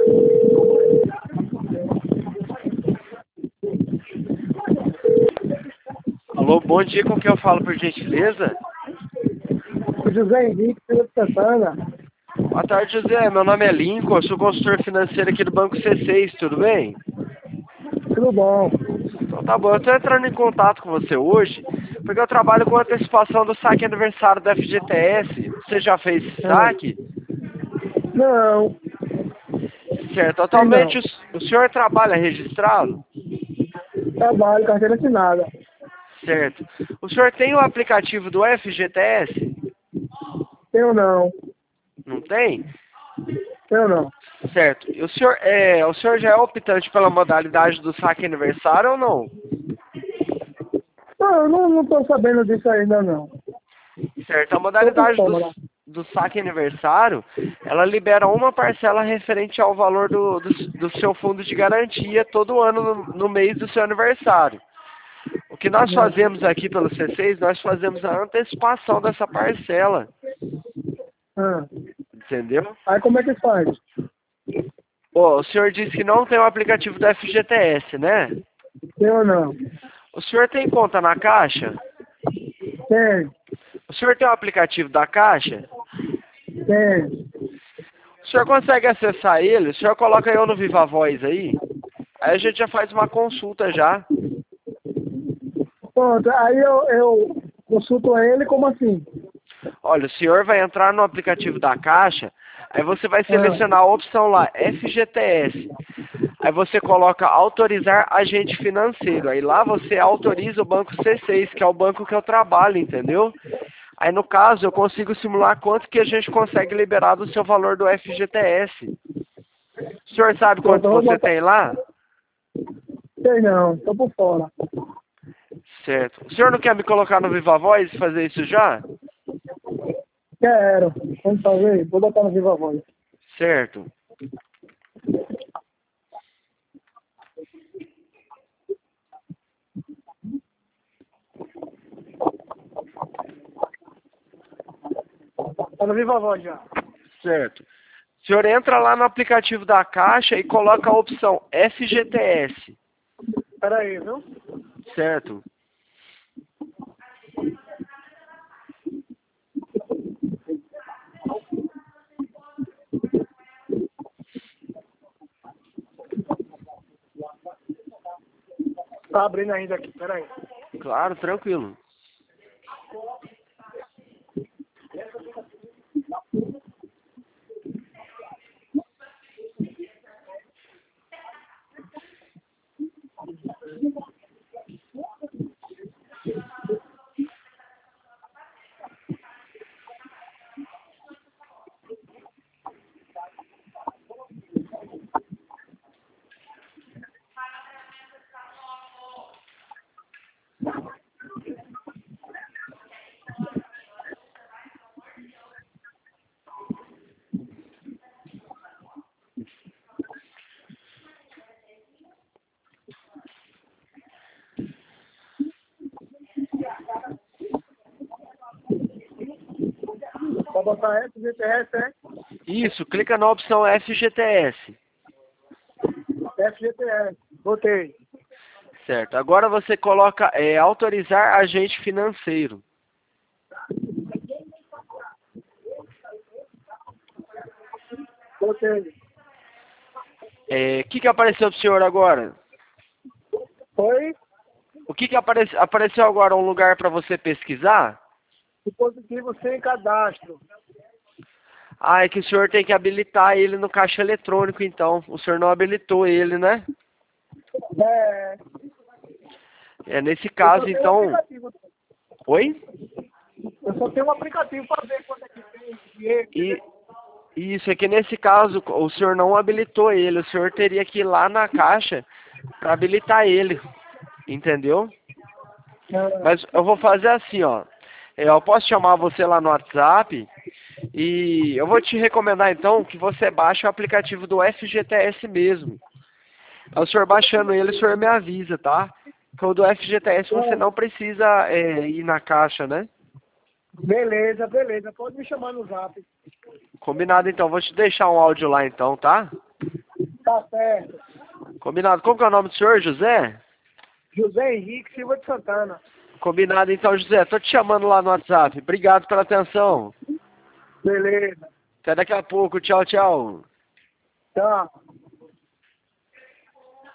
Alô, bom dia, com quem eu falo, por gentileza? José Henrique, Pedro Santana. Boa tarde, José. Meu nome é Lincoln, eu sou consultor financeiro aqui do Banco C6, tudo bem? Tudo bom? Então tá bom, eu estou entrando em contato com você hoje, porque eu trabalho com antecipação do saque aniversário da FGTS. Você já fez esse saque? Não, Certo. sei não. Atualmente o senhor trabalha registrado? Trabalho, carteira assinada. Certo. O senhor tem o aplicativo do FGTS? Tenho não, Não tem? tenho não. Certo. E o senhor já é optante pela modalidade do saque aniversário ou não? Não, eu não tô sabendo disso ainda não. Certo. A Tô por modalidade fora. do saque aniversário, ela libera uma parcela referente ao valor do seu fundo de garantia todo ano no mês do seu aniversário. O que nós fazemos aqui pelo C6, nós fazemos a antecipação dessa parcela, Ah. entendeu? Aí como é que faz? Pô, o senhor disse que não tem o aplicativo do FGTS, né? Tenho não. O senhor tem conta na Caixa? Tem, O senhor tem o aplicativo da Caixa? tem. O senhor consegue acessar ele? O senhor coloca eu no Viva Voz aí? Aí a gente já faz uma consulta já. Pronto, aí eu consulto ele como assim? Olha, o senhor vai entrar no aplicativo da Caixa, aí você vai Ah, selecionar a opção lá, FGTS. Aí você coloca autorizar agente financeiro. Aí lá você autoriza o banco C6, que é o banco que eu trabalho, entendeu? Aí no caso eu consigo simular quanto que a gente consegue liberar do seu valor do FGTS. O senhor sabe pronto, quanto eu vou você botar. tem lá? Sei não, tô por fora. Certo. O senhor não quer me colocar no Viva Voz e fazer isso já? Quero. Vamos fazer? Vou botar no Viva Voz. Certo. Tá no Viva Voz já. Certo. O senhor entra lá no aplicativo da Caixa e coloca a opção FGTS. Pera aí, viu? Certo. Tá abrindo ainda aqui, pera aí. Claro, tranquilo. Pra botar FGTS, é? Isso, clica na opção FGTS. FGTS. Botei. Certo. Agora você coloca autorizar agente financeiro. Botei. O que apareceu para o senhor agora? Foi? O que apareceu agora um lugar para você pesquisar? Dispositivo sem cadastro. Ah, é que o senhor tem que habilitar ele no caixa eletrônico, então. O senhor não habilitou ele, né? É. Nesse Eu só caso, tenho um então... aplicativo. Oi? Eu só tenho um aplicativo para ver quanto é que tem dinheiro, E entendeu? isso é que nesse caso o senhor não habilitou ele. O senhor teria que ir lá na caixa para habilitar ele. Entendeu? Ah, Mas eu vou fazer assim, ó. Eu posso chamar você lá no WhatsApp e eu vou te recomendar então que você baixe o aplicativo do FGTS mesmo. Aí o senhor baixando ele, o senhor me avisa, tá? Que o do FGTS você não precisa ir na caixa, né? beleza, beleza. Pode me chamar no zap. Combinado então, vou te deixar um áudio lá então, tá? Tá certo. Combinado. Como que é o nome do senhor, José? José Henrique Silva de Santana. Combinado então, José. Tô te chamando lá no WhatsApp. Obrigado pela atenção. Beleza. Até daqui a pouco. Tchau, tchau. Tchau.